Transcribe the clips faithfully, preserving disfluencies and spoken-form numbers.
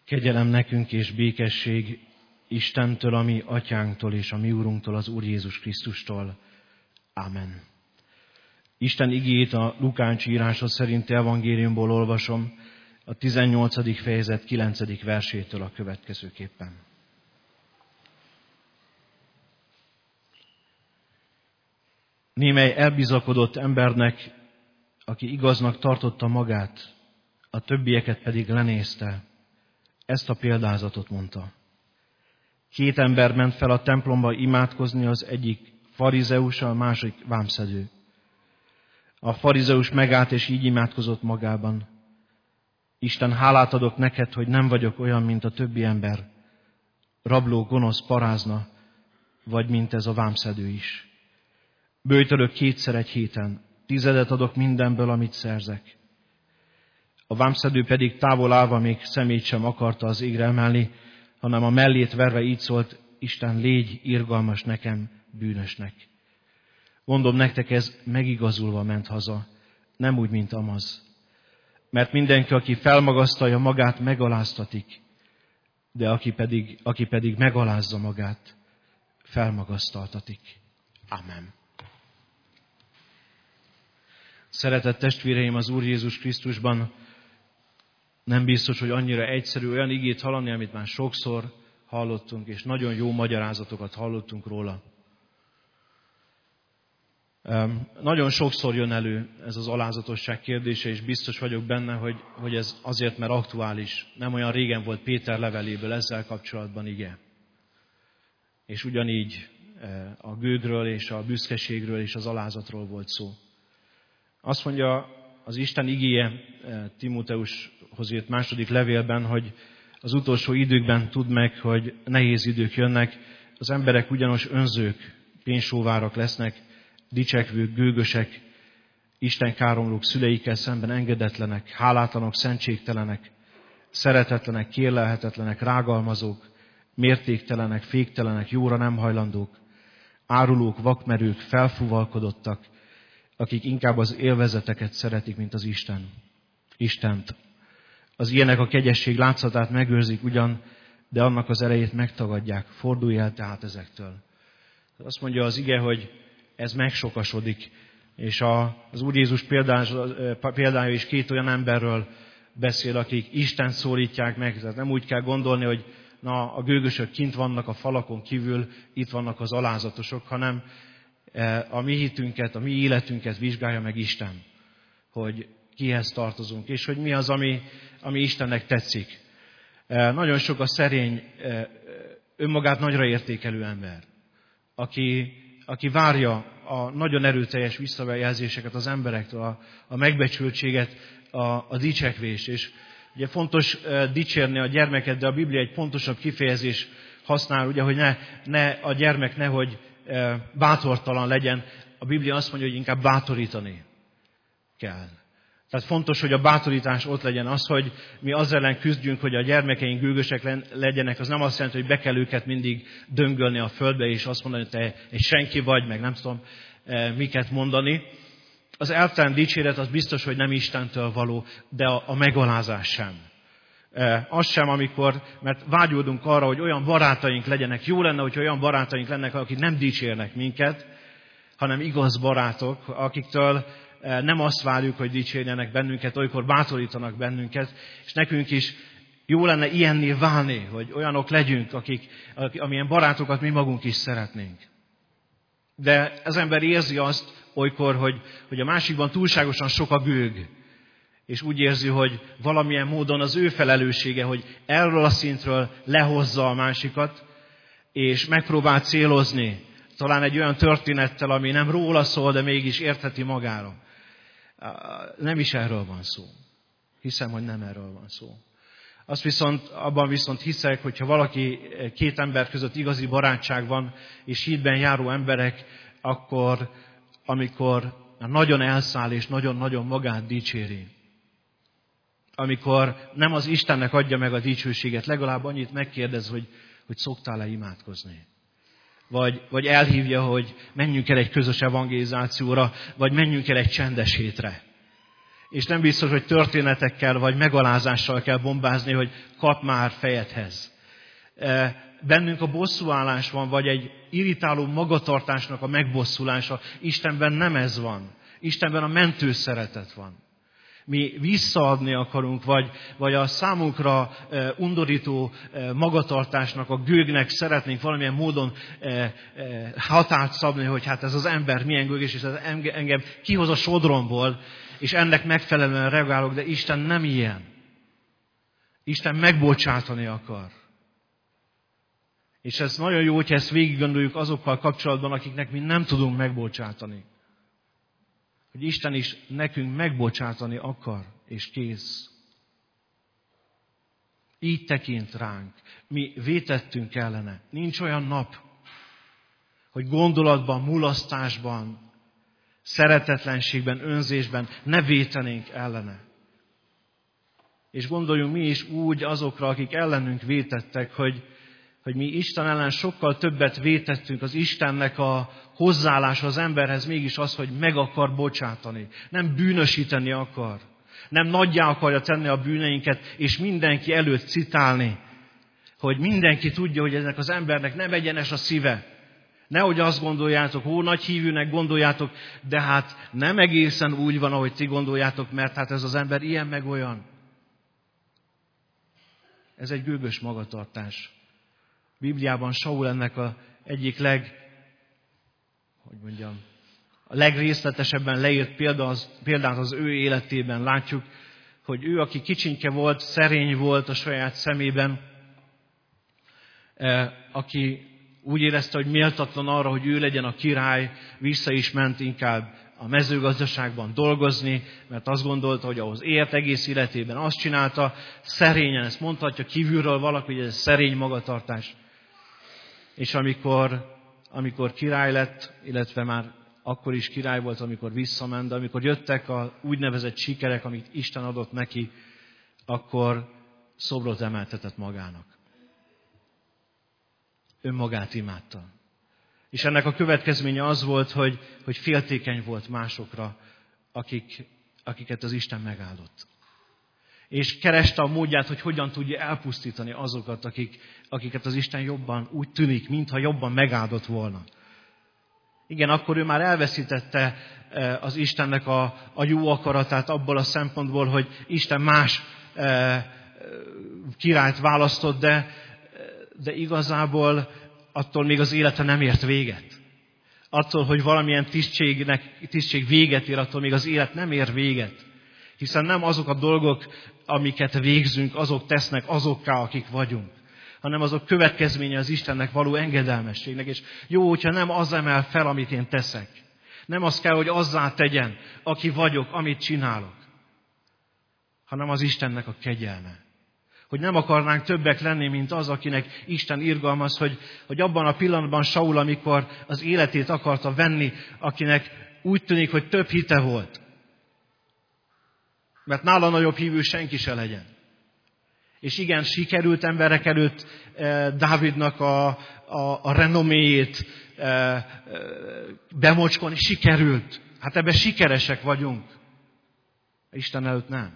Kegyelem nekünk és békesség Istentől, a mi atyánktól és a mi úrunktól, az Úr Jézus Krisztustól. Ámen. Isten igéjét a Lukács írása szerinti evangéliumból olvasom, a tizennyolcadik fejezet kilencedik versétől a következőképpen. Némely elbizakodott embernek, aki igaznak tartotta magát, a többieket pedig lenézte, ezt a példázatot mondta. Két ember ment fel a templomba imádkozni, az egyik farizeus, a másik vámszedő. A farizeus megállt és így imádkozott magában. Isten, hálát adok neked, hogy nem vagyok olyan, mint a többi ember, rabló, gonosz, parázna, vagy mint ez a vámszedő is. Böjtölök kétszer egy héten, tizedet adok mindenből, amit szerzek. A vámszedő pedig távol állva még szemét sem akarta az égre emelni, hanem a mellét verve így szólt: Isten, légy irgalmas nekem, bűnösnek. Mondom nektek, ez megigazulva ment haza, nem úgy, mint Amaz. Mert mindenki, aki felmagasztalja magát, megaláztatik, de aki pedig, aki pedig megalázza magát, felmagasztaltatik. Amen. Szeretett testvéreim az Úr Jézus Krisztusban, nem biztos, hogy annyira egyszerű olyan igét hallani, amit már sokszor hallottunk, és nagyon jó magyarázatokat hallottunk róla. Nagyon sokszor jön elő ez az alázatosság kérdése, és biztos vagyok benne, hogy, hogy ez azért, mert aktuális. Nem olyan régen volt Péter leveléből ezzel kapcsolatban ige. És ugyanígy a gőgről és a büszkeségről és az alázatról volt szó. Azt mondja az Isten igéje Timóteushoz írt második levélben, hogy az utolsó időkben tudd meg, hogy nehéz idők jönnek, az emberek ugyanos önzők, pénzsóvárak lesznek, dicsekvők, gőgösek, Isten káromlók, szüleikkel szemben engedetlenek, hálátlanok, szentségtelenek, szeretetlenek, kérlelhetetlenek, rágalmazók, mértéktelenek, féktelenek, jóra nem hajlandók, árulók, vakmerők, felfúvalkodottak, akik inkább az élvezeteket szeretik, mint az Isten. Istent. Az ilyenek a kegyesség látszatát megőrzik ugyan, de annak az erejét megtagadják. Fordulj el tehát ezektől. Azt mondja az ige, hogy ez megsokasodik. És az Úr Jézus példája is két olyan emberről beszél, akik Istent szólítják meg. Tehát nem úgy kell gondolni, hogy na, a gőgösök kint vannak a falakon kívül, itt vannak az alázatosok, hanem a mi hitünket, a mi életünket vizsgálja meg Isten, hogy kihez tartozunk, és hogy mi az, ami, ami Istennek tetszik. Nagyon sok a szerény, önmagát nagyra értékelő ember, aki, aki várja a nagyon erőteljes visszajelzéseket az emberektől, a, a megbecsültséget, a, a dicsekvést. És ugye fontos dicsérni a gyermeket, de a Biblia egy pontosabb kifejezés használ, ugye, hogy ne, ne a gyermek nehogy bátortalan legyen. A Biblia azt mondja, hogy inkább bátorítani kell. Tehát fontos, hogy a bátorítás ott legyen. Az, hogy mi az ellen küzdjünk, hogy a gyermekeink gőgösek legyenek, az nem azt jelenti, hogy be kell őket mindig döngölni a földbe, és azt mondani, hogy te egy senki vagy, meg nem tudom miket mondani. Az elvtelen dicséret az biztos, hogy nem Istentől való, de a, a megalázás sem. Az sem, amikor, mert vágyódunk arra, hogy olyan barátaink legyenek. Jó lenne, hogy olyan barátaink lennek, akik nem dicsérnek minket, hanem igaz barátok, akiktől nem azt várjuk, hogy dicsérjenek bennünket, olykor bátorítanak bennünket, és nekünk is jó lenne ilyenné válni, hogy olyanok legyünk, akik, amilyen barátokat mi magunk is szeretnénk. De az ember érzi azt olykor, hogy, hogy a másikban túlságosan sok a gőg, és úgy érzi, hogy valamilyen módon az ő felelőssége, hogy erről a szintről lehozza a másikat, és megpróbál célozni, talán egy olyan történettel, ami nem róla szól, de mégis értheti magára. Nem is erről van szó. Hiszem, hogy nem erről van szó. Azt viszont, abban viszont hiszek, hogyha valaki két ember között igazi barátság van, és hídben járó emberek, akkor, amikor nagyon elszáll és nagyon-nagyon magát dicséri, amikor nem az Istennek adja meg a dicsőséget, legalább annyit megkérdez, hogy, hogy szoktál-e imádkozni. Vagy, vagy elhívja, hogy menjünk el egy közös evangelizációra, vagy menjünk el egy csendes hétre. És nem biztos, hogy történetekkel vagy megalázással kell bombázni, hogy kap már fejedhez. Bennünk a bosszúállás van, vagy egy irritáló magatartásnak a megbosszulása. Istenben nem ez van. Istenben a mentő szeretet van. Mi visszaadni akarunk, vagy, vagy a számunkra undorító magatartásnak, a gőgnek szeretnénk valamilyen módon határt szabni, hogy hát ez az ember milyen gőgös, és ez engem kihoz a sodromból, és ennek megfelelően reagálok, de Isten nem ilyen. Isten megbocsátani akar. És ez nagyon jó, hogyha ezt végig gondoljuk azokkal kapcsolatban, akiknek mi nem tudunk megbocsátani. Hogy Isten is nekünk megbocsátani akar, és kész. Így tekint ránk. Mi vétettünk ellene. Nincs olyan nap, hogy gondolatban, mulasztásban, szeretetlenségben, önzésben ne vétenénk ellene. És gondoljunk mi is úgy azokra, akik ellenünk vétettek, hogy, hogy mi Isten ellen sokkal többet vétettünk. Az Istennek a hozzáállása az emberhez mégis az, hogy meg akar bocsátani. Nem bűnösíteni akar. Nem nagyjá akarja tenni a bűneinket, és mindenki előtt citálni, hogy mindenki tudja, hogy ennek az embernek nem egyenes a szíve. Nehogy azt gondoljátok, ó, nagy hívőnek gondoljátok, de hát nem egészen úgy van, ahogy ti gondoljátok, mert hát ez az ember ilyen meg olyan. Ez egy gőgös magatartás. Bibliában Saul ennek a egyik leg, hogy mondjam, a legrészletesebben leírt példa az, példát az ő életében látjuk, hogy ő, aki kicsinke volt, szerény volt a saját szemében, eh, aki úgy érezte, hogy méltatlan arra, hogy ő legyen a király, vissza is ment inkább a mezőgazdaságban dolgozni, mert azt gondolta, hogy ahhoz élt egész életében, azt csinálta, szerényen, ezt mondhatja kívülről valaki, hogy ez szerény magatartás. És amikor, amikor király lett, illetve már akkor is király volt, amikor visszament, de amikor jöttek a úgynevezett sikerek, amit Isten adott neki, akkor szobrot emeltetett magának. Önmagát imádta. És ennek a következménye az volt, hogy, hogy féltékeny volt másokra, akik, akiket az Isten megáldott. És kereste a módját, hogy hogyan tudja elpusztítani azokat, akik, akiket az Isten jobban úgy tűnik, mintha jobban megáldott volna. Igen, akkor ő már elveszítette az Istennek a, a jó akaratát abból a szempontból, hogy Isten más e, királyt választott, de, de igazából attól még az élete nem ért véget. Attól, hogy valamilyen tisztségnek, tisztség véget ér, attól még az élet nem ér véget. Hiszen nem azok a dolgok, amiket végzünk, azok tesznek azokká, akik vagyunk, hanem azok következménye az Istennek való engedelmességnek. És jó, hogyha nem az emel fel, amit én teszek. Nem az kell, hogy azzá tegyen, aki vagyok, amit csinálok, hanem az Istennek a kegyelme. Hogy nem akarnánk többek lenni, mint az, akinek Isten irgalmaz, hogy, hogy abban a pillanatban Saul, amikor az életét akarta venni, akinek úgy tűnik, hogy több hite volt. Mert nála nagyobb hívő senki se legyen. És igen, sikerült emberek előtt eh, Dávidnak a, a, a renoméjét eh, eh, bemocskolni, sikerült. Hát ebben sikeresek vagyunk. Isten előtt nem.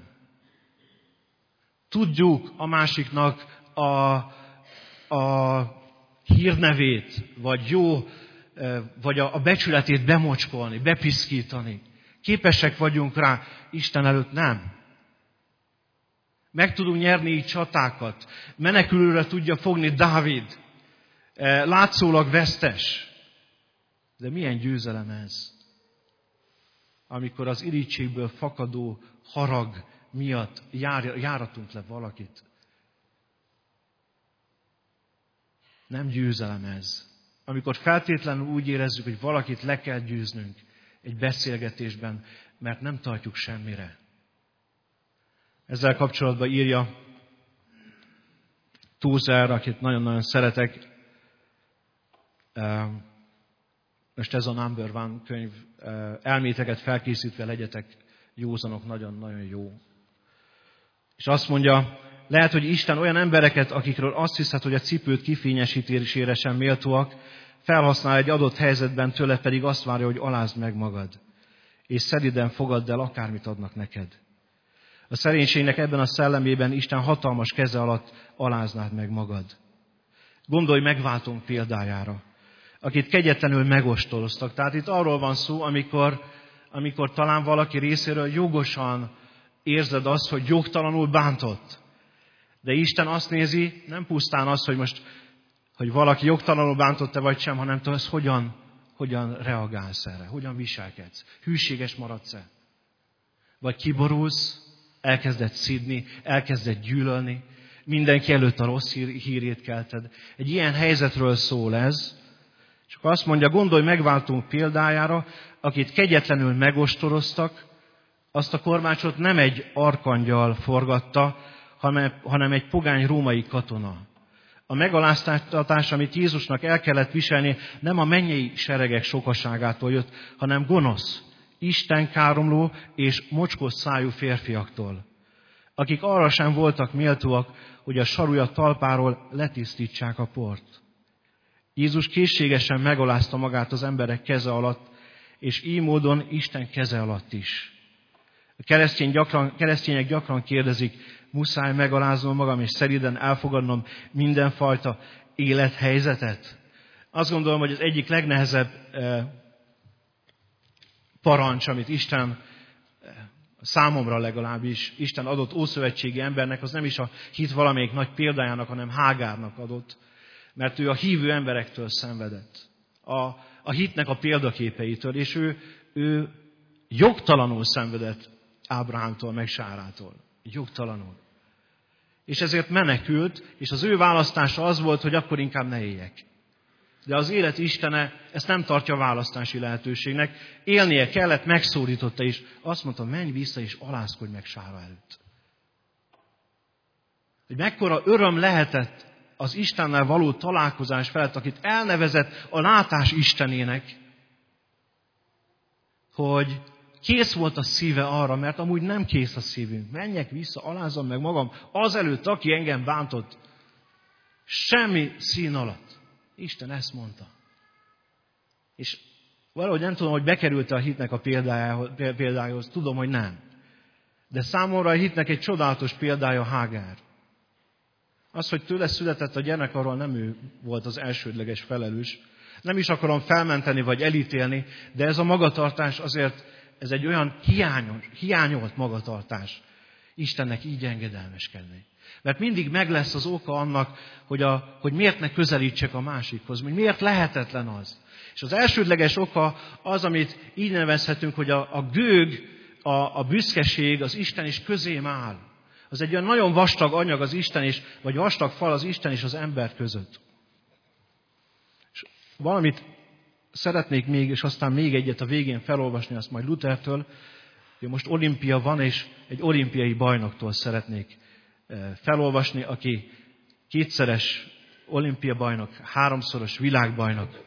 Tudjuk a másiknak a, a hírnevét, vagy jó, eh, vagy a, a becsületét bemocskolni, bepiszkítani. Képesek vagyunk rá, Isten előtt nem. Meg tudunk nyerni így csatákat. Menekülőre tudja fogni Dávid. Látszólag vesztes. De milyen győzelem ez? Amikor az irítségből fakadó harag miatt jár, járatunk le valakit. Nem győzelem ez. Amikor feltétlenül úgy érezzük, hogy valakit le kell győznünk egy beszélgetésben, mert nem tartjuk semmire. Ezzel kapcsolatban írja Tózer, akit nagyon-nagyon szeretek. Most ez a Number One könyv. Elméteket felkészítve legyetek józanok, nagyon-nagyon jó. És azt mondja, lehet, hogy Isten olyan embereket, akikről azt hiszed, hogy a cipőt kifényesítésére sem méltóak, felhasznál egy adott helyzetben, tőle pedig azt várja, hogy alázd meg magad, és szelíden fogadd el, akármit adnak neked. A szerénységnek ebben a szellemében Isten hatalmas keze alatt aláznád meg magad. Gondolj megváltónk példájára, akit kegyetlenül megostoloztak. Tehát itt arról van szó, amikor, amikor talán valaki részéről jogosan érzed azt, hogy jogtalanul bántott. De Isten azt nézi, nem pusztán az, hogy most, hogy valaki jogtalanul bántott-e vagy sem, hanem te az hogyan, hogyan reagálsz erre, hogyan viselkedsz. Hűséges maradsz-e? Vagy kiborulsz, elkezded szidni, elkezded gyűlölni, mindenki előtt a rossz hír, hírét kelted. Egy ilyen helyzetről szól ez, és akkor azt mondja, gondolj megváltunk példájára, akit kegyetlenül megostoroztak, azt a kormácsot nem egy arkangyal forgatta, hanem egy pogány római katona. A megaláztatás, amit Jézusnak el kellett viselni, nem a mennyei seregek sokaságától jött, hanem gonosz, istenkáromló és mocskos szájú férfiaktól, akik arra sem voltak méltóak, hogy a sarúja talpáról letisztítsák a port. Jézus készségesen megalázta magát az emberek keze alatt, és így módon Isten keze alatt is. A keresztény gyakran, keresztények gyakran kérdezik, muszáj megaláznom magam, és szeriden elfogadnom mindenfajta élethelyzetet. Azt gondolom, hogy az egyik legnehezebb eh, parancs, amit Isten számomra legalábbis Isten adott ószövetségi embernek, az nem is a hit valamelyik nagy példájának, hanem Hágárnak adott, mert ő a hívő emberektől szenvedett. A, a hitnek a példaképeitől, és ő, ő jogtalanul szenvedett Ábrahámtól, meg Sárától. Jogtalanul. És ezért menekült, és az ő választása az volt, hogy akkor inkább ne éljek. De az élet Istene ezt nem tartja választási lehetőségnek. Élnie kellett, megszólította, és azt mondta, menj vissza, és alázkodj meg Sára előtt. Hogy mekkora öröm lehetett az Istennel való találkozás felett, akit elnevezett a látás Istenének, hogy kész volt a szíve arra, mert amúgy nem kész a szívünk. Menjek vissza, alázom meg magam azelőtt, aki engem bántott. Semmi szín alatt. Isten ezt mondta. És valahogy nem tudom, hogy bekerült-e a hitnek a példájához, példájához. Tudom, hogy nem. De számomra a hitnek egy csodálatos példája Hágár. Az, hogy tőle született a gyermek, arról nem ő volt az elsődleges felelős. Nem is akarom felmenteni vagy elítélni, de ez a magatartás azért, ez egy olyan hiányos, hiányolt magatartás. Istennek így engedelmeskedni. Mert mindig meg lesz az oka annak, hogy, a, hogy miért ne közelítsek a másikhoz, hogy miért lehetetlen az. És az elsődleges oka az, amit így nevezhetünk, hogy a, a gőg, a, a büszkeség az Isten is közém áll. Az egy olyan nagyon vastag anyag az Isten és, vagy vastag fal az Isten és az ember között. És valamit szeretnék még, és aztán még egyet a végén felolvasni, azt majd Luthertől, hogy most olimpia van, és egy olimpiai bajnoktól szeretnék felolvasni, aki kétszeres olimpiabajnok, háromszoros világbajnok.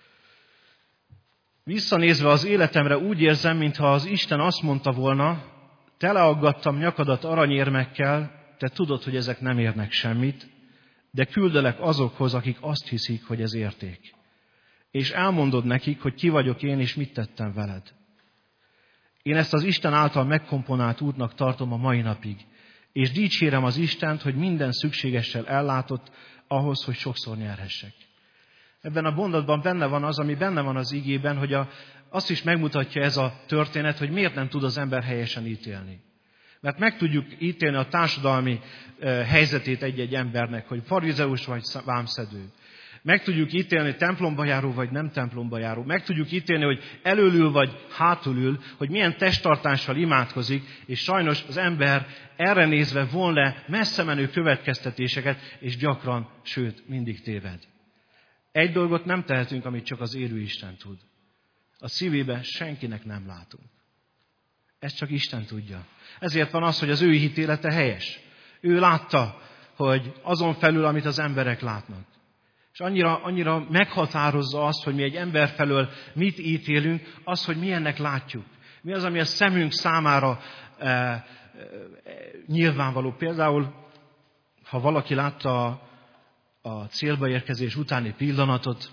Visszanézve az életemre úgy érzem, mintha az Isten azt mondta volna, teleaggattam nyakadat aranyérmekkel, te tudod, hogy ezek nem érnek semmit, de küldelek azokhoz, akik azt hiszik, hogy ez érték. És elmondod nekik, hogy ki vagyok én, és mit tettem veled. Én ezt az Isten által megkomponált útnak tartom a mai napig, és dicsérem az Istent, hogy minden szükségessel ellátott ahhoz, hogy sokszor nyerhessek. Ebben a mondatban benne van az, ami benne van az igében, hogy a, azt is megmutatja ez a történet, hogy miért nem tud az ember helyesen ítélni. Mert meg tudjuk ítélni a társadalmi eh, helyzetét egy-egy embernek, hogy farizeus vagy vámszedő. Meg tudjuk ítélni templomba járó vagy nem templomba járó. Meg tudjuk ítélni, hogy elölül vagy hátulül, hogy milyen testtartással imádkozik, és sajnos az ember erre nézve von le messze menő következtetéseket, és gyakran, sőt, mindig téved. Egy dolgot nem tehetünk, amit csak az élő Isten tud. A szívébe senkinek nem látunk. Ezt csak Isten tudja. Ezért van az, hogy az ő hitélete helyes. Ő látta, hogy azon felül, amit az emberek látnak. És annyira, annyira meghatározza azt, hogy mi egy ember felől mit ítélünk, az, hogy milyennek látjuk. Mi az, ami a szemünk számára e, e, nyilvánvaló. Például, ha valaki látta a, a célba érkezés utáni pillanatot,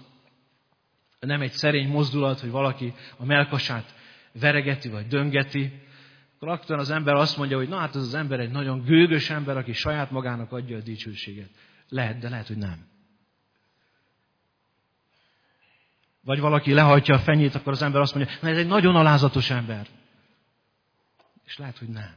nem egy szerény mozdulat, hogy valaki a mellkasát veregeti vagy döngeti, akkor akkor az ember azt mondja, hogy na hát ez az ember egy nagyon gőgös ember, aki saját magának adja a dicsőséget. Lehet, de lehet, hogy nem. Vagy valaki lehajtja a fenyét, akkor az ember azt mondja, na ez egy nagyon alázatos ember. És lehet, hogy nem.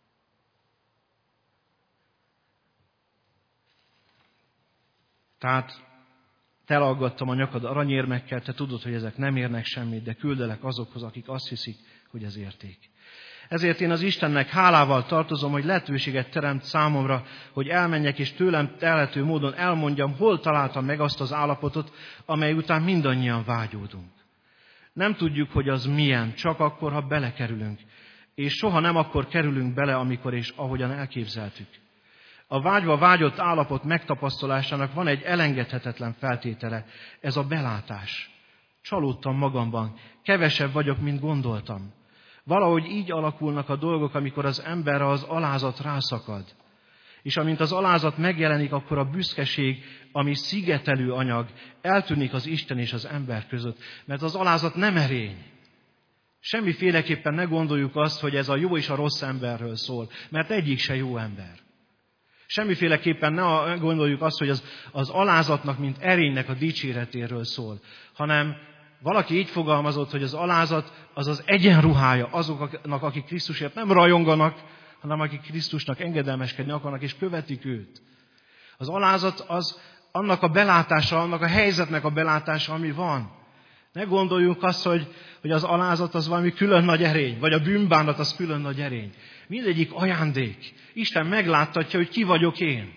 Tehát te elaggattam a nyakad aranyérmekkel, te tudod, hogy ezek nem érnek semmit, de küldelek azokhoz, akik azt hiszik, hogy ez érték. Ezért én az Istennek hálával tartozom, hogy lehetőséget teremt számomra, hogy elmenjek és tőlem telhető módon elmondjam, hol találtam meg azt az állapotot, amely után mindannyian vágyódunk. Nem tudjuk, hogy az milyen, csak akkor, ha belekerülünk. És soha nem akkor kerülünk bele, amikor és ahogyan elképzeltük. A vágyva vágyott állapot megtapasztalásának van egy elengedhetetlen feltétele, ez a belátás. Csalódtam magamban, kevesebb vagyok, mint gondoltam. Valahogy így alakulnak a dolgok, amikor az emberre az alázat rászakad. És amint az alázat megjelenik, akkor a büszkeség, ami szigetelő anyag, eltűnik az Isten és az ember között. Mert az alázat nem erény. Semmiféleképpen ne gondoljuk azt, hogy ez a jó és a rossz emberről szól, mert egyik se jó ember. Semmiféleképpen ne gondoljuk azt, hogy az, az alázatnak, mint erénynek a dicséretéről szól, hanem valaki így fogalmazott, hogy az alázat az az egyenruhája azoknak, akik Krisztusért nem rajonganak, hanem akik Krisztusnak engedelmeskedni akarnak és követik őt. Az alázat az annak a belátása, annak a helyzetnek a belátása, ami van. Ne gondoljunk azt, hogy, hogy az alázat az valami külön nagy erény, vagy a bűnbánat az külön nagy erény. Mindegyik ajándék. Isten megláttatja, hogy ki vagyok én.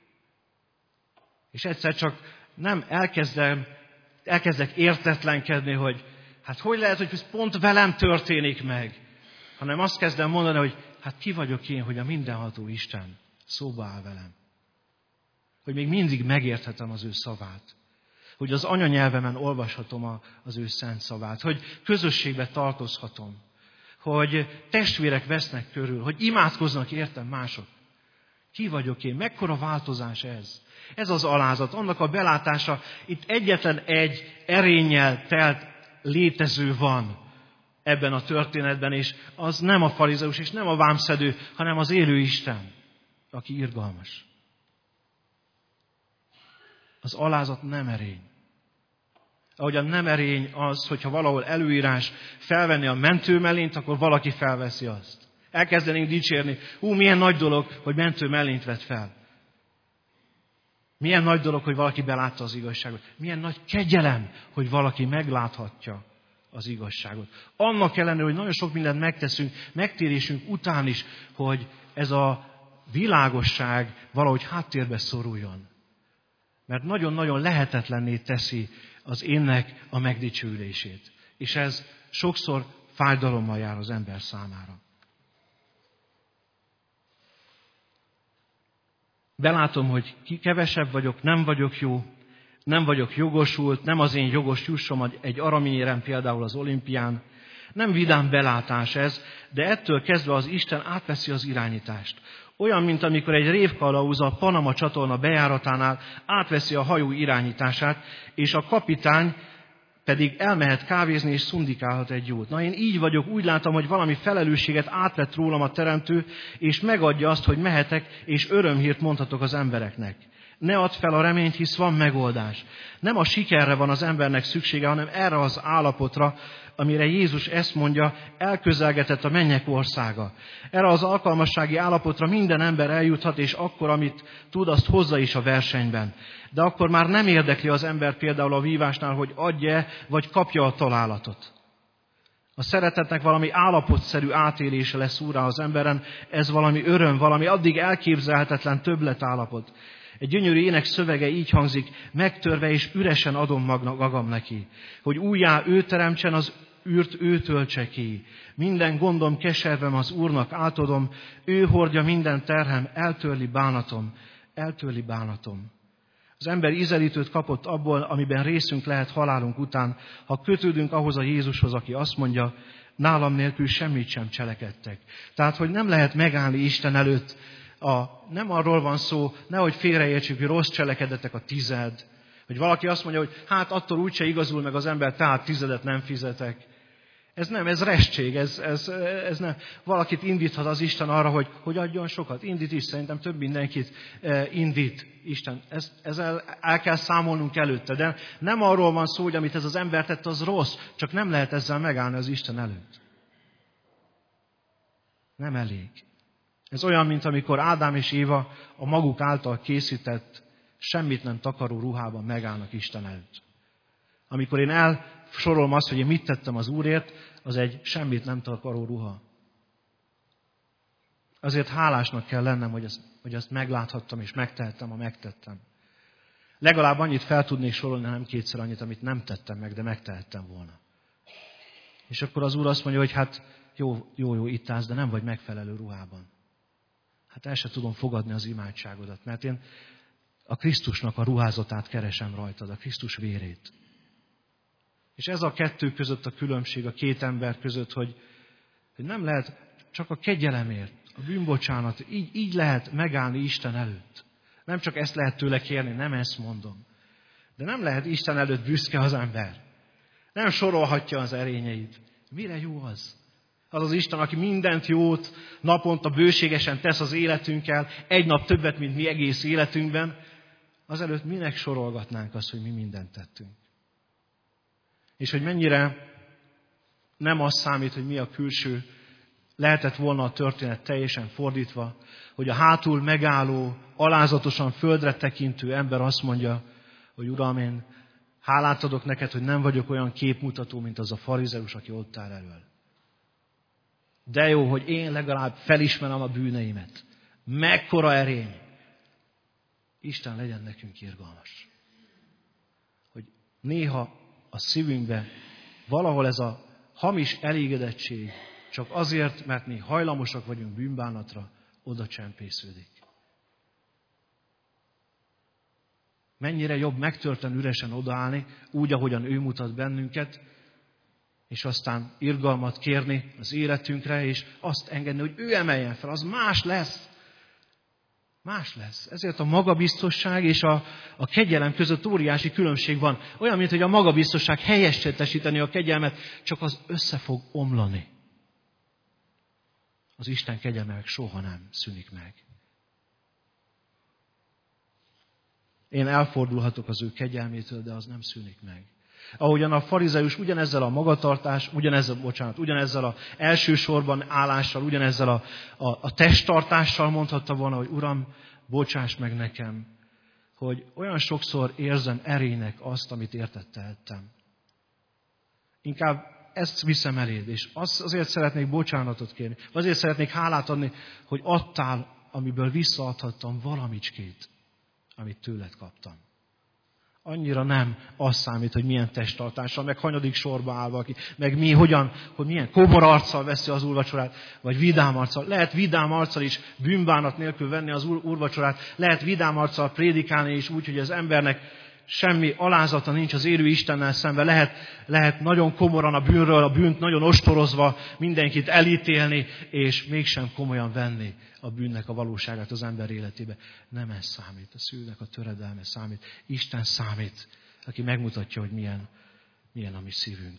És egyszer csak nem elkezdem, elkezdek értetlenkedni, hogy hát hogy lehet, hogy ez pont velem történik meg, hanem azt kezdem mondani, hogy hát ki vagyok én, hogy a mindenható Isten szóba áll velem. Hogy még mindig megérthetem az ő szavát. Hogy az anyanyelvemen olvashatom az ő szent szavát. Hogy közösségbe tartozhatom. Hogy testvérek vesznek körül. Hogy imádkoznak értem mások. Ki vagyok én? Mekkora változás ez? Ez az alázat, annak a belátása. Itt egyetlen egy erénnyel telt létező van ebben a történetben, és az nem a farizeus, és nem a vámszedő, hanem az élő Isten, aki irgalmas. Az alázat nem erény. Ahogyan nem erény az, hogyha valahol előírás felvenni a mentőmellényt, akkor valaki felveszi azt. Elkezdenénk dicsérni, hú, milyen nagy dolog, hogy mentőmellényt vett fel. Milyen nagy dolog, hogy valaki belátta az igazságot. Milyen nagy kegyelem, hogy valaki megláthatja az igazságot. Annak ellenére, hogy nagyon sok mindent megteszünk, megtérésünk után is, hogy ez a világosság valahogy háttérbe szoruljon. Mert nagyon-nagyon lehetetlenné teszi az énnek a megdicsőlését. És ez sokszor fájdalommal jár az ember számára. Belátom, hogy kevesebb vagyok, nem vagyok jó, nem vagyok jogosult, nem az én jogos jussom egy aramérem például az olimpián. Nem vidám belátás ez, de ettől kezdve az Isten átveszi az irányítást. Olyan, mint amikor egy révkalauz a Panama csatorna bejáratánál átveszi a hajó irányítását, és a kapitány pedig elmehet kávézni és szundikálhat egy jót. Na én így vagyok, úgy látom, hogy valami felelősséget átvett rólam a Teremtő, és megadja azt, hogy mehetek, és örömhírt mondhatok az embereknek. Ne add fel a reményt, hisz van megoldás. Nem a sikerre van az embernek szüksége, hanem erre az állapotra, amire Jézus ezt mondja, elközelgetett a mennyek országa. Erre az alkalmassági állapotra minden ember eljuthat, és akkor, amit tud, azt hozza is a versenyben. De akkor már nem érdekli az ember például a vívásnál, hogy adja vagy kapja a találatot. A szeretetnek valami állapotszerű átélése lesz úrrá az emberen, ez valami öröm, valami addig elképzelhetetlen többletállapot. Egy gyönyörű ének szövege így hangzik, megtörve és üresen adom magam neki, hogy újjá ő teremtsen, az űrt ő töltse ki. Minden gondom, keservem az Úrnak átadom, ő hordja minden terhem, eltörli bánatom, eltörli bánatom. Az ember ízelítőt kapott abból, amiben részünk lehet halálunk után, ha kötődünk ahhoz a Jézushoz, aki azt mondja, nálam nélkül semmit sem cselekedtek. Tehát, hogy nem lehet megállni Isten előtt, A, nem arról van szó, nehogy félreértsük, hogy rossz cselekedetek a tized. Hogy valaki azt mondja, hogy hát attól úgyse igazul meg az ember, tehát tizedet nem fizetek. Ez nem, ez restség, ez, ez, ez nem. Valakit indíthat az Isten arra, hogy, hogy adjon sokat. Indít is, szerintem több mindenkit indít Isten. Ezt, ezzel el kell számolnunk előtte. De nem arról van szó, hogy amit ez az ember tett, az rossz, csak nem lehet ezzel megállni az Isten előtt. Nem elég. Ez olyan, mint amikor Ádám és Éva a maguk által készített, semmit nem takaró ruhában megállnak Isten előtt. Amikor én elsorolom azt, hogy én mit tettem az Úrért, az egy semmit nem takaró ruha. Azért hálásnak kell lennem, hogy ezt, hogy ezt megláthattam és megtehettem, ha megtettem. Legalább annyit fel tudnék sorolni, nem kétszer annyit, amit nem tettem meg, de megtehettem volna. És akkor az Úr azt mondja, hogy hát jó, jó, jó, itt állsz, de nem vagy megfelelő ruhában. Hát el sem tudom fogadni az imádságodat, mert én a Krisztusnak a ruházatát keresem rajtad, a Krisztus vérét. És ez a kettő között a különbség, a két ember között, hogy, hogy nem lehet csak a kegyelemért, a bűnbocsánat, így, így lehet megállni Isten előtt. Nem csak ezt lehet tőle kérni, nem ezt mondom. De nem lehet Isten előtt büszke az ember. Nem sorolhatja az erényeit. Mire jó az? Az az Isten, aki mindent jót naponta bőségesen tesz az életünkkel, egy nap többet, mint mi egész életünkben, azelőtt minek sorolgatnánk azt, hogy mi mindent tettünk. És hogy mennyire nem az számít, hogy mi a külső, lehetett volna a történet teljesen fordítva, hogy a hátul megálló, alázatosan földre tekintő ember azt mondja, hogy Uram, én hálát adok neked, hogy nem vagyok olyan képmutató, mint az a farizeus, aki ott áll elől. De jó, hogy én legalább felismerem a bűneimet. Mekkora erény! Isten legyen nekünk irgalmas. Hogy néha a szívünkbe valahol ez a hamis elégedettség csak azért, mert mi hajlamosak vagyunk bűnbánatra, oda csempésződik. Mennyire jobb megtörten üresen odaállni, úgy, ahogyan ő mutat bennünket, és aztán irgalmat kérni az életünkre, és azt engedni, hogy ő emeljen fel, az más lesz. Más lesz. Ezért a magabiztosság és a, a kegyelem között óriási különbség van. Olyan, mint hogy a magabiztosság helyettesíteni a kegyelmet, csak az össze fog omlani. Az Isten kegyelme meg soha nem szűnik meg. Én elfordulhatok az ő kegyelmétől, de az nem szűnik meg. Ahogyan a farizeus ugyanezzel a magatartás, ugyanezzel, bocsánat, ugyanezzel a elsősorban állással, ugyanezzel a, a, a testtartással mondhatta volna, hogy Uram, bocsáss meg nekem, hogy olyan sokszor érzem erénynek azt, amit értette ettem. Inkább ezt viszem eléd, és azért szeretnék bocsánatot kérni, azért szeretnék hálát adni, hogy adtál, amiből visszaadhattam valamicskét, amit tőled kaptam. Annyira nem az számít, hogy milyen testtartással, meg hanyadik sorba állva, aki, meg mi, hogyan, hogy milyen komor arccal veszi az úrvacsorát, vagy vidám arccal. Lehet vidám arccal is bűnbánat nélkül venni az úr, úrvacsorát, lehet vidám arccal prédikálni is úgy, hogy az embernek semmi alázata nincs az élő Istennel szemben. Lehet, lehet nagyon komoran a bűnről, a bűnt nagyon ostorozva mindenkit elítélni, és mégsem komolyan venni a bűnnek a valóságát az ember életébe. Nem ez számít, a szívnek a töredelme számít. Isten számít, aki megmutatja, hogy milyen, milyen a mi szívünk.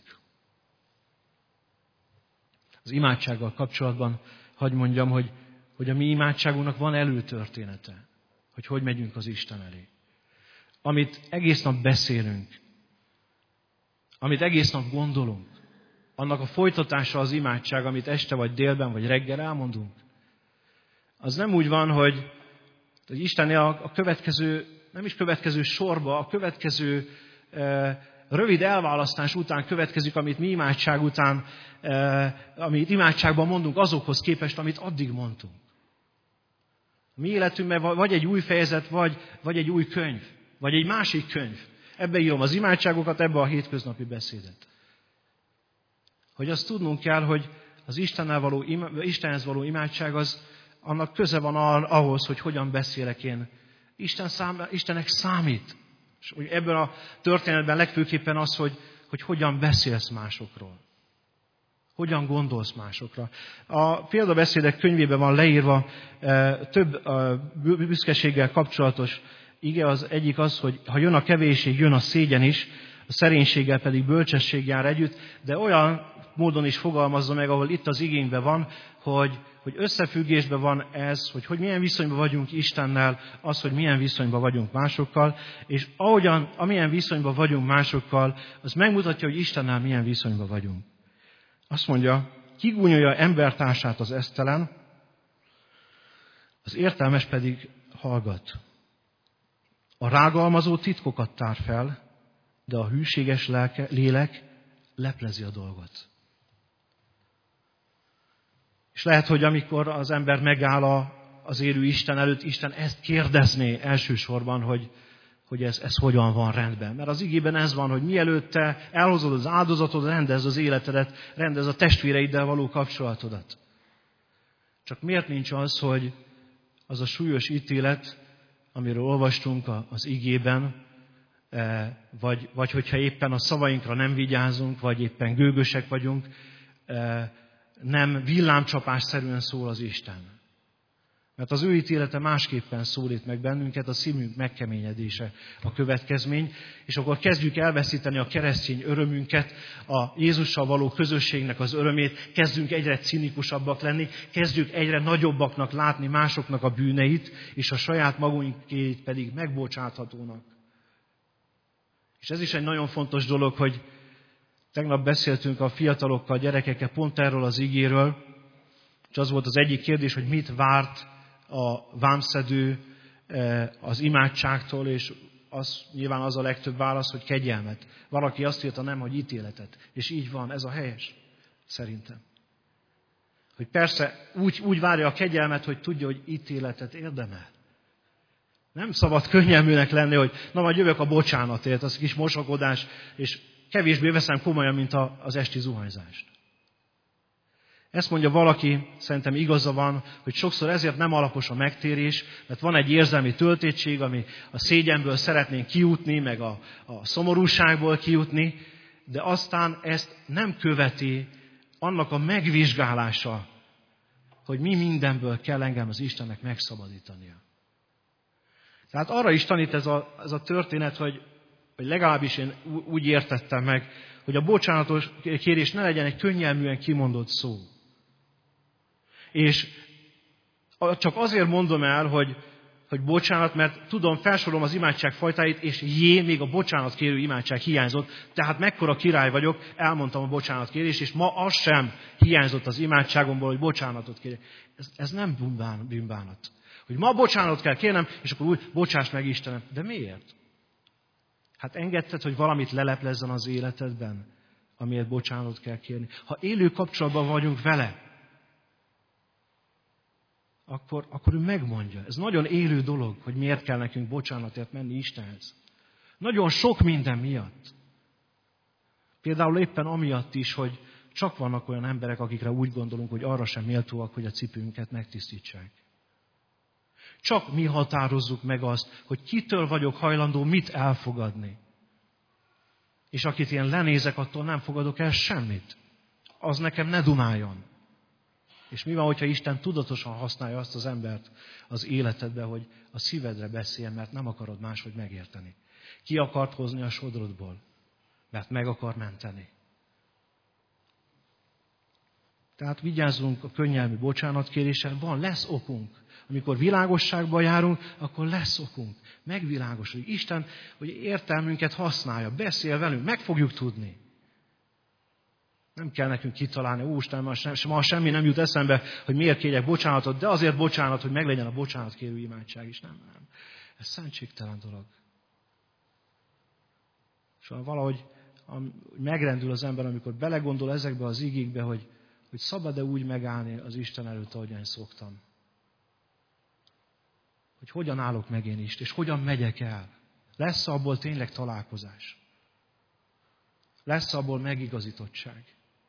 Az imádsággal kapcsolatban hadd mondjam, hogy, hogy a mi imádságunknak van előtörténete, hogy hogy megyünk az Isten elé. Amit egész nap beszélünk, amit egész nap gondolunk, annak a folytatása az imádság, amit este vagy délben vagy reggel elmondunk, az nem úgy van, hogy, hogy Isten a következő, nem is következő sorba, a következő e, rövid elválasztás után következik, amit mi imádság után, e, amit imádságban mondunk azokhoz képest, amit addig mondtunk. A mi életünkben vagy egy új fejezet, vagy, vagy egy új könyv. Vagy egy másik könyv. Ebbe írom az imádságokat, ebbe a hétköznapi beszédet. Hogy azt tudnunk kell, hogy az Istennel való, Istenhez való imádság, az, annak köze van ahhoz, hogy hogyan beszélek én. Isten szám, Istennek számít. És ebben a történetben legfőképpen az, hogy, hogy hogyan beszélsz másokról. Hogyan gondolsz másokra. A példabeszédek könyvében van leírva e, több e, büszkeséggel kapcsolatos ige. Az egyik az, hogy ha jön a kevésség, jön a szégyen is. a szerénységgel pedig bölcsesség jár együtt, de olyan módon is fogalmazza meg, ahol itt az igényben van, hogy, hogy összefüggésben van ez, hogy, hogy milyen viszonyban vagyunk Istennel, az, hogy milyen viszonyban vagyunk másokkal, és ahogyan, amilyen viszonyban vagyunk másokkal, az megmutatja, hogy Istennel milyen viszonyban vagyunk. Azt mondja, kigúnyolja embertársát az esztelen, az értelmes pedig hallgat. A rágalmazó titkokat tár fel, de a hűséges lelke, lélek leplezi a dolgot. És lehet, hogy amikor az ember megáll az élő Isten előtt, Isten ezt kérdezné elsősorban, hogy, hogy ez, ez hogyan van rendben. Mert az igében ez van, hogy mielőtt te elhozod az áldozatot, rendezd az életedet, rendezd a testvéreiddel való kapcsolatodat. Csak miért nincs az, hogy az a súlyos ítélet, amiről olvastunk az igében, vagy, vagy hogyha éppen a szavainkra nem vigyázunk, vagy éppen gőgösek vagyunk, nem villámcsapásszerűen szól az Isten. Mert az ő ítélete másképpen szólít meg bennünket, a szívünk megkeményedése a következmény, és akkor kezdjük elveszíteni a keresztény örömünket, a Jézussal való közösségnek az örömét, kezdünk egyre cinikusabbak lenni, kezdjük egyre nagyobbaknak látni másoknak a bűneit, és a saját magunkét pedig megbocsáthatónak. És ez is egy nagyon fontos dolog, hogy tegnap beszéltünk a fiatalokkal, gyerekekkel pont erről az igéről, és az volt az egyik kérdés, hogy mit várt a vámszedő az imádságtól, és az, nyilván az a legtöbb válasz, hogy kegyelmet. Valaki azt írta, nem, hogy ítéletet. És így van, ez a helyes, szerintem. Hogy persze úgy, úgy várja a kegyelmet, hogy tudja, hogy ítéletet érdemel. Nem szabad könnyelműnek lenni, hogy na majd jövök a bocsánatért, az kis mosakodás, és kevésbé veszem komolyan, mint az esti zuhanyzást. Ezt mondja valaki, szerintem igaza van, hogy sokszor ezért nem alapos a megtérés, mert van egy érzelmi töltétség, ami a szégyenből szeretnénk kijutni, meg a, a szomorúságból kijutni, de aztán ezt nem követi annak a megvizsgálása, hogy mi mindenből kell engem az Istennek megszabadítania. Tehát arra is tanít ez a, ez a történet, hogy, hogy legalábbis én úgy értettem meg, hogy a bocsánatos kérés ne legyen egy könnyelműen kimondott szó. És csak azért mondom el, hogy, hogy bocsánat, mert tudom, felsorolom az imádság fajtáit, és jé, még a bocsánat kérő imádság hiányzott, tehát mekkora király vagyok, elmondtam a bocsánatkérést, és ma az sem hiányzott az imádságomból, hogy bocsánatot kérjek. Ez, ez nem bűnbán, bűnbánat. Hogy ma bocsánat kell kérnem, és akkor úgy, bocsáss meg Istenem. De miért? Hát engedted, hogy valamit leleplezzen az életedben, amiért bocsánat kell kérni. Ha élő kapcsolatban vagyunk vele, akkor, akkor ő megmondja. Ez nagyon élő dolog, hogy miért kell nekünk bocsánatért menni Istenhez. Nagyon sok minden miatt. Például éppen amiatt is, hogy csak vannak olyan emberek, akikre úgy gondolunk, hogy arra sem méltóak, hogy a cipőnket megtisztítsák. Csak mi határozzuk meg azt, hogy kitől vagyok hajlandó mit elfogadni. És akit én lenézek, attól nem fogadok el semmit. Az nekem ne dumáljon. És mi van, hogyha Isten tudatosan használja azt az embert az életedbe, hogy a szívedre beszéljen, mert nem akarod máshogy megérteni. Ki akart hozni a sodrodból, mert meg akar menteni. Tehát vigyázzunk a könnyelmű bocsánatkéréssel, van, lesz okunk. Amikor világosságban járunk, akkor lesz okunk. Megvilágosodik. Isten, hogy értelmünket használja, beszél velünk, meg fogjuk tudni. Nem kell nekünk kitalálni, úristen, ma, sem, ma semmi nem jut eszembe, hogy miért kérjek bocsánatot, de azért bocsánat, hogy meglegyen a bocsánatkérő imádság is. Nem, nem. Ez szentségtelen dolog. És valahogy megrendül az ember, amikor belegondol ezekbe az igékbe, hogy, hogy szabad-e úgy megállni az Isten előtt, ahogyan szoktam. Hogy hogyan állok meg én is, és hogyan megyek el. Lesz abból tényleg találkozás. Lesz abból megigazítottság.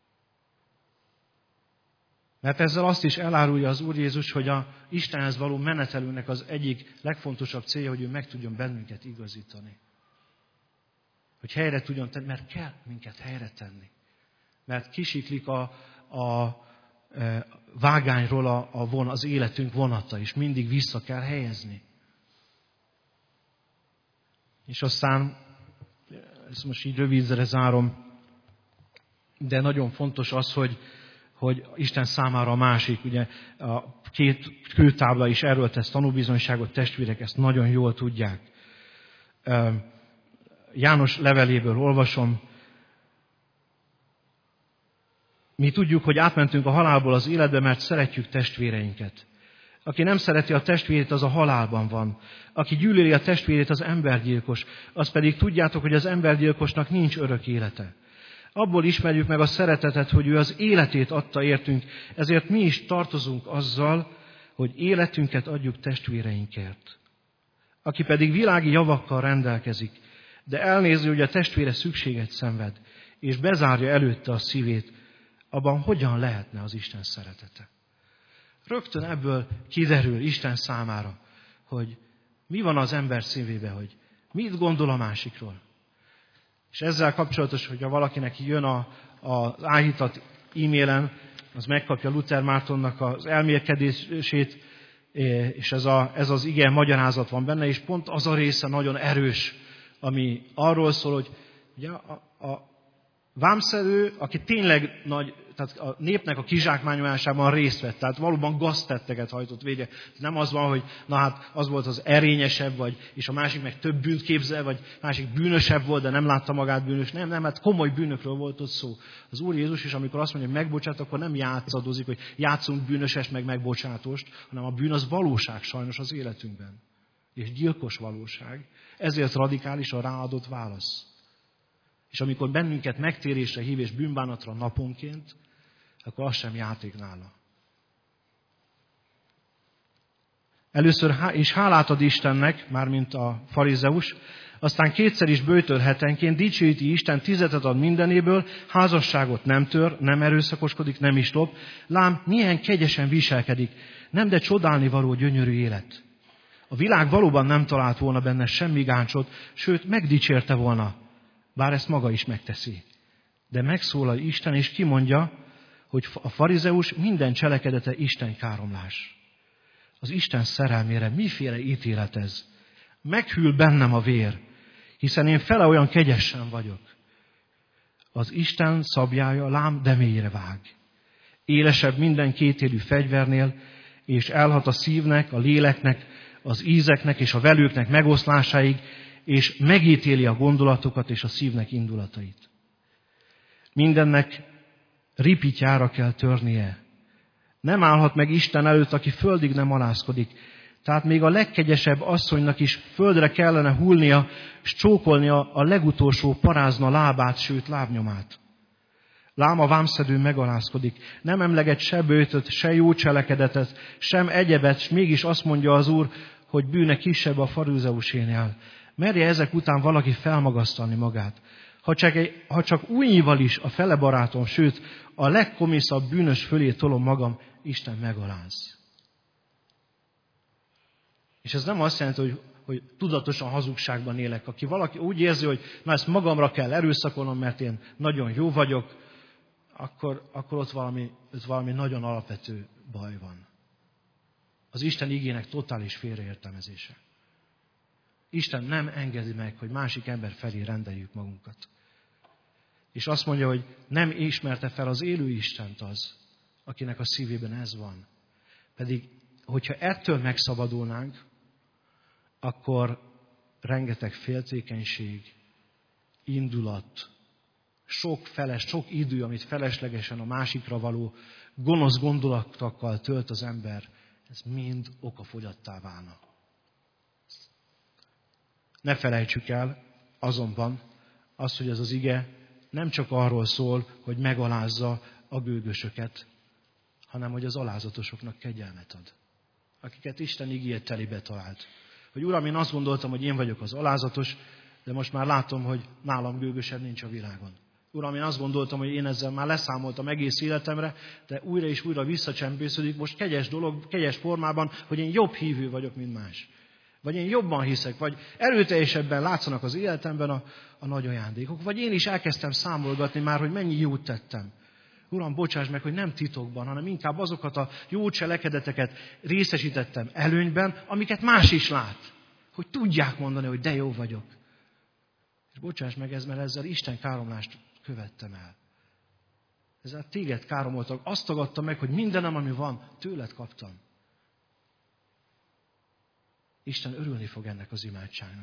Mert ezzel azt is elárulja az Úr Jézus, hogy a Istenhez való menetelőnek az egyik legfontosabb célja, hogy ő meg tudjon bennünket igazítani. Hogy helyre tudjon tenni, mert kell minket helyre tenni. Mert kisiklik a, a vágányról a, a von, az életünk vonata, és mindig vissza kell helyezni. És aztán ezt most így rövidre zárom, de nagyon fontos az, hogy, hogy Isten számára a másik, ugye a két kőtábla is erről tesz tanúbizonyságot, testvérek, ezt nagyon jól tudják. János leveléből olvasom. Mi tudjuk, hogy átmentünk a halálból az életbe, mert szeretjük testvéreinket. Aki nem szereti a testvérét, az a halálban van. Aki gyűlöli a testvérét, az embergyilkos. Az pedig tudjátok, hogy az embergyilkosnak nincs örök élete. Abból ismerjük meg a szeretetet, hogy ő az életét adta értünk, ezért mi is tartozunk azzal, hogy életünket adjuk testvéreinkért. Aki pedig világi javakkal rendelkezik, de elnézi, hogy a testvére szükséget szenved, és bezárja előtte a szívét, abban hogyan lehetne az Isten szeretete? Rögtön ebből kiderül Isten számára, hogy mi van az ember szívébe, hogy mit gondol a másikról. És ezzel kapcsolatos, hogyha valakinek jön a, az áhítat e-mailen, az megkapja Luther Mártonnak az elmélkedését, és ez, a, ez az ige magyarázat van benne, és pont az a része nagyon erős, ami arról szól, hogy ugye a, a vámszedő, aki tényleg nagy, tehát a népnek a kizsákmányolásában részt vett, tehát valóban gaztetteket hajtott végre. Nem az van, hogy na hát az volt az erényesebb, vagy, és a másik meg több bűnt képzel, vagy másik bűnösebb volt, de nem látta magát bűnös. Nem, nem, hát komoly bűnökről volt ott szó. Az Úr Jézus is, amikor azt mondja, hogy megbocsát, akkor nem játszadozik, hogy játszunk bűnösest, meg megbocsátost, hanem a bűn az valóság sajnos az életünkben. És gyilkos valóság. Ezért radikális a ráadott válasz. És amikor bennünket megtérésre hív és bűnbánatra naponként, akkor az sem játék nála. Először és hálát ad Istennek, mármint a farizeus, aztán kétszer is böjtöl hetenként, dicsőíti Isten, tizedet ad mindenéből, házasságot nem tör, nem erőszakoskodik, nem is lop. Lám, milyen kegyesen viselkedik, nem de csodálni való gyönyörű élet. A világ valóban nem talált volna benne semmi gáncsot, sőt, megdicsérte volna, bár ezt maga is megteszi. De megszólal Isten, és kimondja, hogy a farizeus minden cselekedete Isten káromlás. Az Isten szerelmére miféle ítélet ez? Meghűl bennem a vér, hiszen én fele olyan kegyesen vagyok. Az Isten szabjája lám, de mélyre vág. Élesebb minden kétélű fegyvernél, és elhat a szívnek, a léleknek, az ízeknek és a velőknek megoszlásáig, és megítéli a gondolatokat és a szívnek indulatait. Mindennek ripityára kell törnie. Nem állhat meg Isten előtt, aki földig nem alázkodik. Tehát még a legkegyesebb asszonynak is földre kellene hullnia, és csókolnia a legutolsó parázna lábát, sőt lábnyomát. Lám a vámszedő megalázkodik. Nem emleget se böjtöt, se jó cselekedetet, sem egyebet, s mégis azt mondja az Úr, hogy bűne kisebb a farizeusénél. Merje ezek után valaki felmagasztalni magát. Ha csak, egy, ha csak újnyival is a fele barátom, sőt, a legkomiszabb bűnös fölé tolom magam, Isten megaláz. És ez nem azt jelenti, hogy, hogy tudatosan hazugságban élek. Aki valaki úgy érzi, hogy na ezt magamra kell erőszakolnom, mert én nagyon jó vagyok, akkor, akkor ott, valami, ott valami nagyon alapvető baj van. Az Isten igének totális félreértelmezése. Isten nem engedi meg, hogy másik ember felé rendeljük magunkat. És azt mondja, hogy nem ismerte fel az élő Istent az, akinek a szívében ez van. Pedig, hogyha ettől megszabadulnánk, akkor rengeteg féltékenység, indulat, sok feles, sok idő, amit feleslegesen a másikra való gonosz gondolatokkal tölt az ember, ez mind okafogyattá válna. Ne felejtsük el azonban azt, hogy ez az ige nem csak arról szól, hogy megalázza a gőgösöket, hanem hogy az alázatosoknak kegyelmet ad. Akiket Isten igéje telébe talált. Hogy Uram, én azt gondoltam, hogy én vagyok az alázatos, de most már látom, hogy nálam gőgösebb nincs a világon. Uram, én azt gondoltam, hogy én ezzel már leszámoltam egész életemre, de újra és újra visszacsempésződik most kegyes dolog, kegyes formában, hogy én jobb hívő vagyok, mint más. Vagy én jobban hiszek, vagy erőteljesebben látszanak az életemben a, a nagy ajándékok. Vagy én is elkezdtem számolgatni már, hogy mennyi jót tettem. Uram, bocsáss meg, hogy nem titokban, hanem inkább azokat a jó cselekedeteket részesítettem előnyben, amiket más is lát. Hogy tudják mondani, hogy de jó vagyok. És bocsáss meg, ez, mert ezzel Isten káromlást követtem el. Ezzel téged káromoltak. Azt tagadtam meg, hogy mindenem, ami van, tőled kaptam. Isten örülni fog ennek az imádságnak.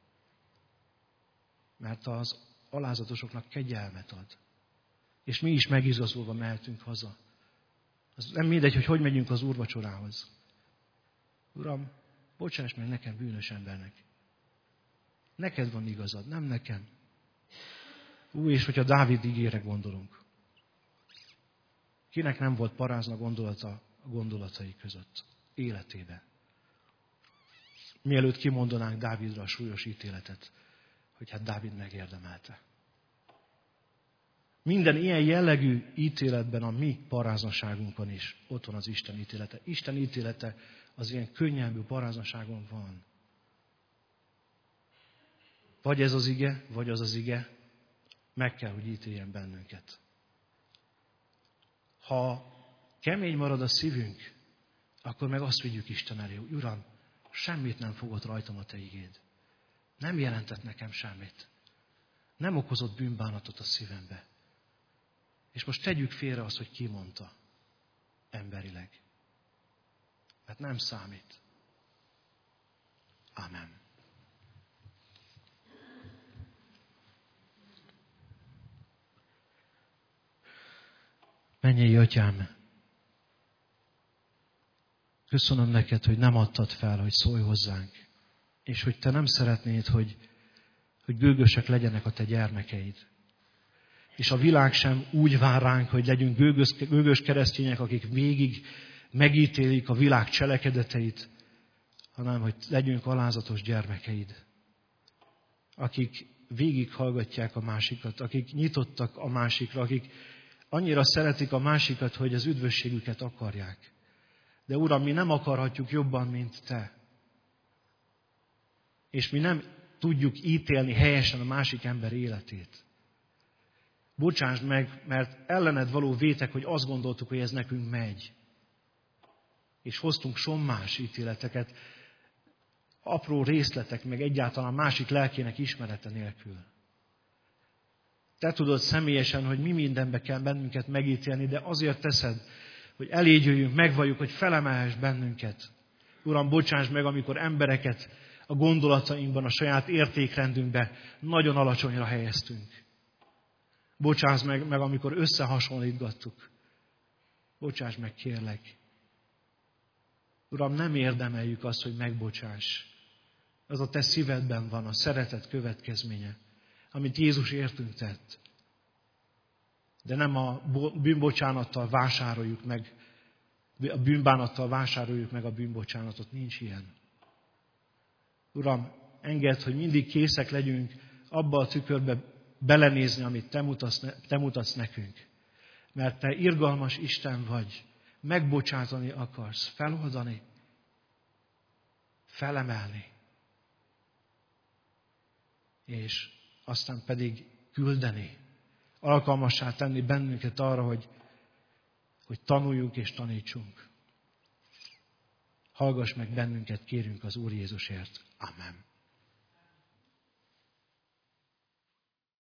Mert az alázatosoknak kegyelmet ad. És mi is megizgazolva mehetünk haza. Az nem mindegy, hogy hogy megyünk az úrvacsorához. Uram, bocsáss meg nekem, bűnös embernek. Neked van igazad, nem nekem. Ú, és hogyha Dávid igére gondolunk. Kinek nem volt parázna gondolata a gondolatai között életében? Mielőtt kimondanánk Dávidra a súlyos ítéletet, hogy hát Dávid megérdemelte. Minden ilyen jellegű ítéletben, a mi paráznaságunkon is ott van az Isten ítélete. Isten ítélete az ilyen könnyelmű paráznaságon van. Vagy ez az ige, vagy az az ige, meg kell, hogy ítéljen bennünket. Ha kemény marad a szívünk, akkor meg azt vigyük Isten elé, hogy Uram, semmit nem fogott rajtam a Te igéd. Nem jelentett nekem semmit. Nem okozott bűnbánatot a szívembe. És most tegyük félre azt, hogy ki mondta emberileg. Mert nem számít. Amen. Mennyei Atyám, köszönöm neked, hogy nem adtad fel, hogy szólj hozzánk, és hogy te nem szeretnéd, hogy, hogy gőgösek legyenek a te gyermekeid. És a világ sem úgy vár ránk, hogy legyünk gőgös, gőgös keresztények, akik végig megítélik a világ cselekedeteit, hanem hogy legyünk alázatos gyermekeid, akik végig hallgatják a másikat, akik nyitottak a másikra, akik annyira szeretik a másikat, hogy az üdvösségüket akarják. De Uram, mi nem akarhatjuk jobban, mint Te. És mi nem tudjuk ítélni helyesen a másik ember életét. Bocsásd meg, mert ellened való vétek, hogy azt gondoltuk, hogy ez nekünk megy. És hoztunk sommás ítéleteket, apró részletek, meg egyáltalán másik lelkének ismerete nélkül. Te tudod személyesen, hogy mi mindenbe kell bennünket megítélni, de azért teszed, hogy eléd jöjjünk, megvalljuk, hogy felemelhess bennünket. Uram, bocsáss meg, amikor embereket a gondolatainkban, a saját értékrendünkbe nagyon alacsonyra helyeztünk. Bocsáss meg, meg amikor összehasonlítgattuk. Bocsáss meg, kérlek. Uram, nem érdemeljük azt, hogy megbocsáss. Az a te szívedben van, a szeretet következménye, amit Jézus értünk tett. De nem a bűnbocsánattal vásároljuk meg, a bűnbánattal vásároljuk meg a bűnbocsánatot. Nincs ilyen. Uram, engedd, hogy mindig készek legyünk abba a tükörbe belenézni, amit te mutatsz, te mutatsz nekünk. Mert te irgalmas Isten vagy. Megbocsátani akarsz, feloldani, felemelni. És aztán pedig küldeni, alkalmassá tenni bennünket arra, hogy, hogy tanuljunk és tanítsunk. Hallgass meg bennünket, kérünk az Úr Jézusért. Amen.